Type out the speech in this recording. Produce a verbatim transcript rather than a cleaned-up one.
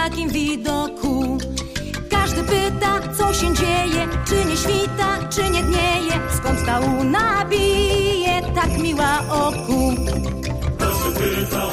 takim widoku. Każdy pyta, co się dzieje, czy nie świta, czy nie dnieje, skąd ta łuna bije tak miła oku. Każdy pyta,